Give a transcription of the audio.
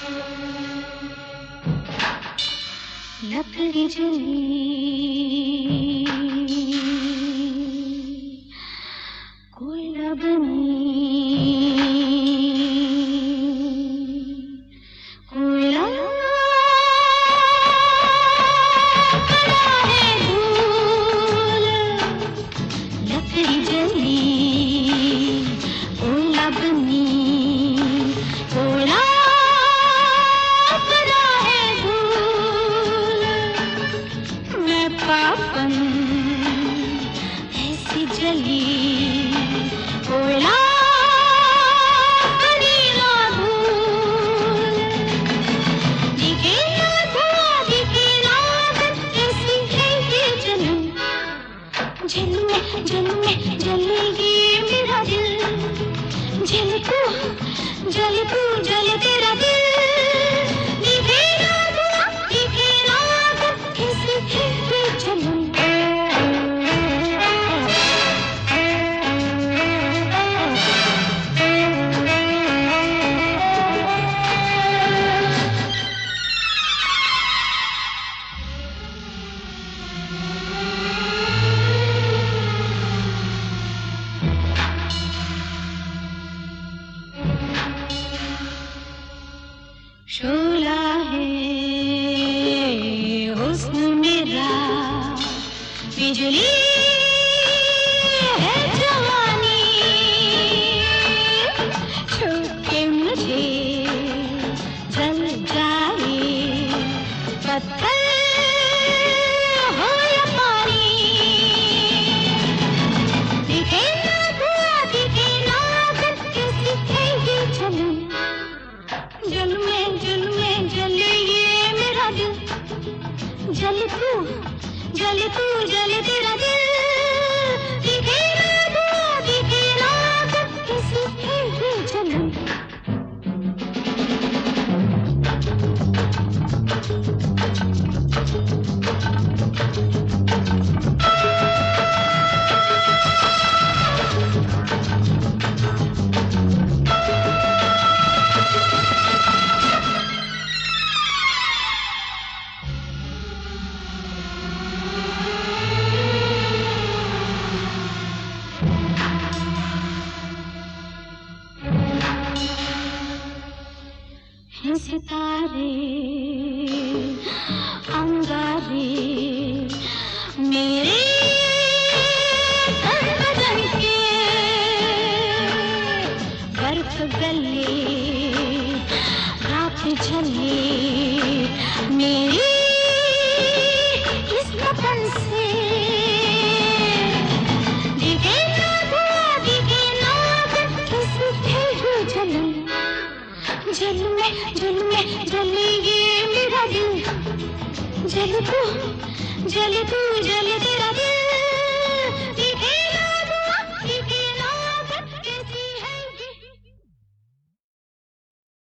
लकड़ी जली कोयला बनी, कोयला बना है धूल। लकड़ी जली कोयला बनी, कोयला बना है धूल। मैं पापन ऐसी जली कोयला बनी ना धूल। दिखे ना धुआं दिखे ना आग, ऐसी है ये जलन। जल में जलेगी मेरा दिल। जल तू जल तेरा दिल। दिखे ना धुआं दिखे ना आग, ऐसी है ये जलन। शोला है हुस्न मेरा, बिजली है जवानी। छू के मुझे जल जाए पत्थर हो या पानी। दिखे ना धुआं दिखे ना आग, कैसी है ये जलन। जल में जले ये मेरा दिल। जल तू जल तेरा दिल। दिखे ना धुआं दिखे ना आग, कैसी है ये जलन। सितारे अंगारे मेरे बदन के, बर्फ गले रात झले मेरी इस बदन से। दिखे ना धुआं दिखे ना आग, कैसी है ये जलन। जल में जलेगी मेरा दिल। जल तू जल तेरा दिल।